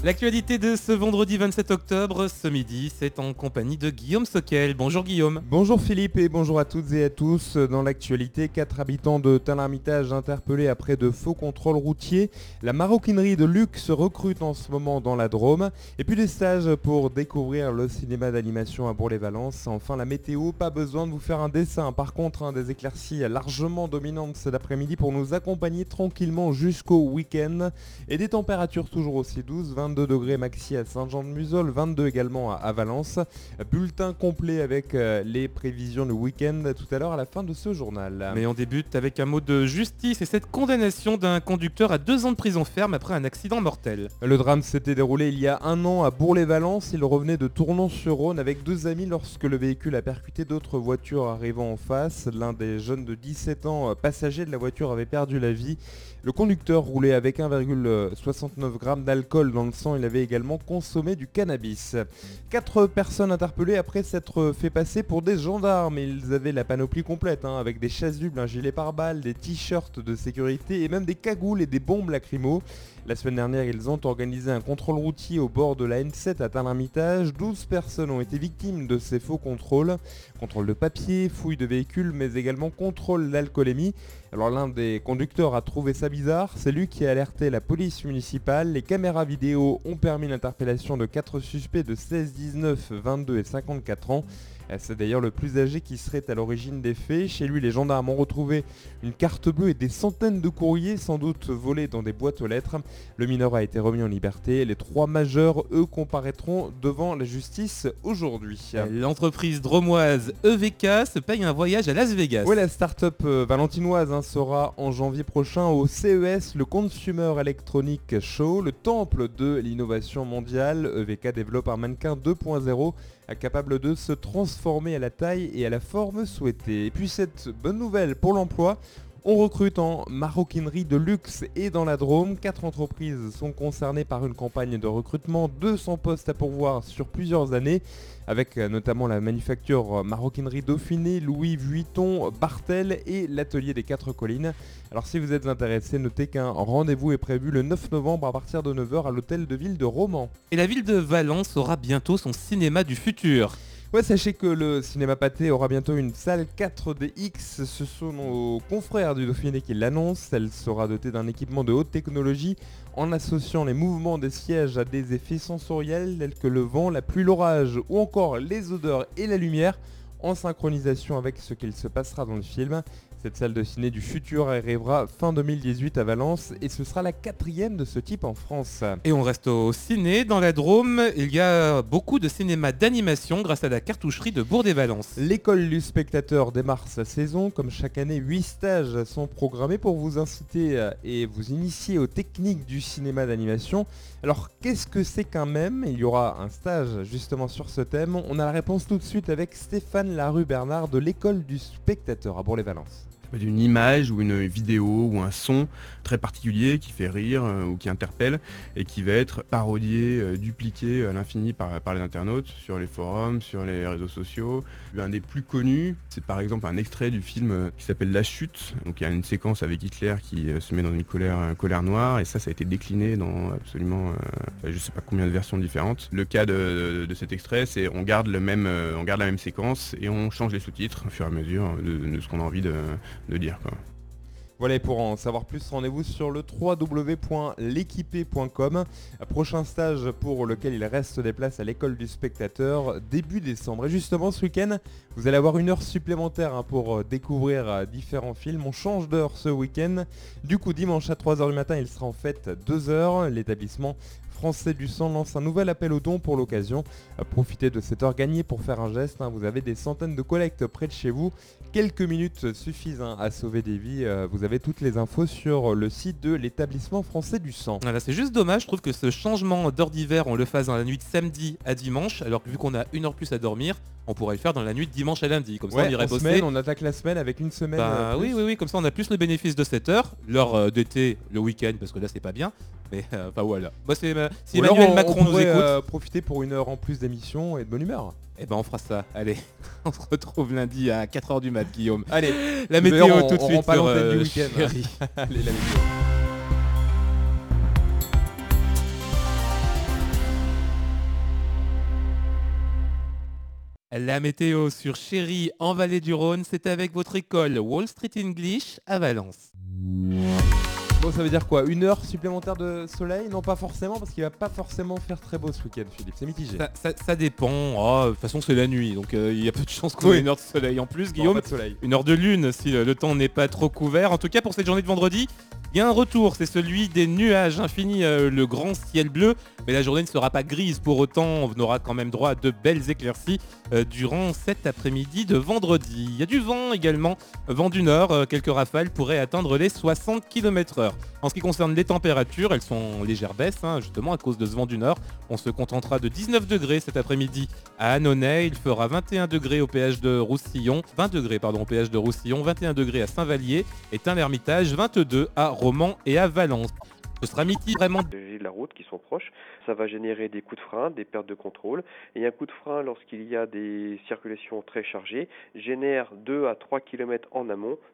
L'actualité de ce vendredi 27 octobre, ce midi, c'est en compagnie de Guillaume Soquel. Bonjour Guillaume. Bonjour Philippe et bonjour à toutes et à tous. Dans l'actualité, 4 habitants de Tain-l'Hermitage interpellés après de faux contrôles routiers. La maroquinerie de luxe recrute en ce moment dans la Drôme. Et puis des stages pour découvrir le cinéma d'animation à Bourg-les-Valences. Enfin la météo, pas besoin de vous faire un dessin. Par contre, des éclaircies largement dominantes cet après-midi pour nous accompagner tranquillement jusqu'au week-end. Et des températures toujours aussi douces, 22 degrés maxi à Saint-Jean-de-Musol, 22 également à Valence. Bulletin complet avec les prévisions du week-end tout à l'heure à la fin de ce journal. Mais on débute avec un mot de justice et cette condamnation d'un conducteur à 2 ans de prison ferme après un accident mortel. Le drame s'était déroulé il y a un an à Bourg-les-Valences. Il revenait de Tournon-sur-Rhône avec 2 amis lorsque le véhicule a percuté d'autres voitures arrivant en face. L'un des jeunes de 17 ans passagers de la voiture avait perdu la vie. Le conducteur roulait avec 1,69 g d'alcool dans le sang. Il avait également consommé du cannabis. 4 personnes interpellées après s'être fait passer pour des gendarmes. Ils avaient la panoplie complète, avec des chasubles, un gilet pare-balles, des t-shirts de sécurité et même des cagoules et des bombes lacrymo. La semaine dernière, ils ont organisé un contrôle routier au bord de la N7 à Tain-l'Hermitage. 12 personnes ont été victimes de ces faux contrôles. Contrôle de papier, fouille de véhicules, mais également contrôle d'alcoolémie. Alors l'un des conducteurs a trouvé ça bizarre. C'est lui qui a alerté la police municipale. Les caméras vidéo ont permis l'interpellation de 4 suspects de 16, 19, 22 et 54 ans. C'est d'ailleurs le plus âgé qui serait à l'origine des faits. Chez lui, les gendarmes ont retrouvé une carte bleue et des centaines de courriers, sans doute volés dans des boîtes aux lettres. Le mineur a été remis en liberté. Les 3 majeurs, eux, comparaîtront devant la justice aujourd'hui. L'entreprise dromoise EVK se paye un voyage à Las Vegas. Oui, la start-up valentinoise sera en janvier prochain au CES, le Consumer Electronic Show, le temple de l'innovation mondiale. EVK développe un mannequin 2.0 capable de se transformer à la taille et à la forme souhaitée. Et puis cette bonne nouvelle pour l'emploi, on recrute en maroquinerie de luxe et dans la Drôme. 4 entreprises sont concernées par une campagne de recrutement, 200 postes à pourvoir sur plusieurs années, avec notamment la manufacture maroquinerie Dauphiné, Louis Vuitton, Bartel et l'atelier des 4 collines. Alors si vous êtes intéressé, notez qu'un rendez-vous est prévu le 9 novembre à partir de 9h à l'hôtel de ville de Romans. Et la ville de Valence aura bientôt son cinéma du futur. Ouais, sachez que le cinéma Pathé aura bientôt une salle 4DX. Ce sont nos confrères du Dauphiné qui l'annoncent. Elle sera dotée d'un équipement de haute technologie en associant les mouvements des sièges à des effets sensoriels tels que le vent, la pluie, l'orage ou encore les odeurs et la lumière en synchronisation avec ce qu'il se passera dans le film. Cette salle de ciné du futur arrivera fin 2018 à Valence et ce sera la 4e de ce type en France. Et on reste au ciné, dans la Drôme, il y a beaucoup de cinéma d'animation grâce à la cartoucherie de Bourg-les-Valences. L'école du spectateur démarre sa saison. Comme chaque année, 8 stages sont programmés pour vous inciter et vous initier aux techniques du cinéma d'animation. Alors qu'est-ce que c'est qu'un mème ? Il y aura un stage justement sur ce thème. On a la réponse tout de suite avec Stéphane Larue-Bernard de l'école du spectateur à Bourg-les-Valences. D'une image ou une vidéo ou un son très particulier qui fait rire ou qui interpelle et qui va être parodié, dupliqué à l'infini par les internautes sur les forums, sur les réseaux sociaux. Un des plus connus, c'est par exemple un extrait du film qui s'appelle La Chute. Donc il y a une séquence avec Hitler qui se met dans une colère noire et ça a été décliné dans absolument je sais pas combien de versions différentes. Le cas de cet extrait, c'est on garde la même séquence et on change les sous-titres au fur et à mesure de ce qu'on a envie de dire quoi. Voilà, et pour en savoir plus, rendez-vous sur le www.l'équipé.com. Prochain stage pour lequel il reste des places à l'école du spectateur début décembre. Et justement ce week-end, vous allez avoir 1 heure supplémentaire pour découvrir différents films. On change d'heure ce week-end. Du coup, dimanche à 3h du matin, il sera en fait 2h. L'établissement Français du Sang lance un nouvel appel aux dons pour l'occasion. Profitez de cette heure gagnée pour faire un geste. Vous avez des centaines de collectes près de chez vous. Quelques minutes suffisent à sauver des vies. Vous avez toutes les infos sur le site de l'établissement Français du Sang. Voilà, c'est juste dommage, je trouve que ce changement d'heure d'hiver, on le fasse dans la nuit de samedi à dimanche, alors que vu qu'on a 1 heure plus à dormir, on pourrait le faire dans la nuit de dimanche à lundi. Comme ça, on irait bosser. Semaine, on attaque la semaine avec une semaine. Oui, comme ça on a plus le bénéfice de cette heure, l'heure d'été, le week-end, parce que là c'est pas bien. Mais voilà. Moi, si Emmanuel Macron nous écoute, profiter pour 1 heure en plus d'émission et de bonne humeur. Eh ben on fera ça. Allez, on se retrouve lundi à 4h du mat, Guillaume. Allez, la météo tout de suite sur du week-end. Chérie. Allez, la météo. La météo sur Chéri en Vallée du Rhône, c'est avec votre école Wall Street English à Valence. Bon, ça veut dire quoi? Une heure supplémentaire de soleil? Non, pas forcément, parce qu'il va pas forcément faire très beau ce week-end, Philippe. C'est mitigé. Ça dépend. Oh, de toute façon, c'est la nuit, donc il y a peu de chances qu'on ait une heure de soleil en plus, Non, Guillaume. pas de soleil. Une heure de lune si le temps n'est pas trop couvert. En tout cas, pour cette journée de vendredi, il y a un retour, c'est celui des nuages. Fini le grand ciel bleu, mais la journée ne sera pas grise. Pour autant, on aura quand même droit à de belles éclaircies durant cet après-midi de vendredi. Il y a du vent également, vent du nord. Quelques rafales pourraient atteindre les 60 km/h. En ce qui concerne les températures, elles sont en légère baisse, justement à cause de ce vent du nord. On se contentera de 19 degrés cet après-midi à Annonay. Il fera 21 degrés au péage de Roussillon, 20 degrés au péage de Roussillon, 21 degrés à Saint-Vallier et Tain-l'Hermitage, 22 à Romans et à Valence. Ce sera midi vraiment. De la route qui sont proches, ça va générer des coups de frein, des pertes de contrôle. Et un coup de frein, lorsqu'il y a des circulations très chargées, génère 2 à 3 km en amont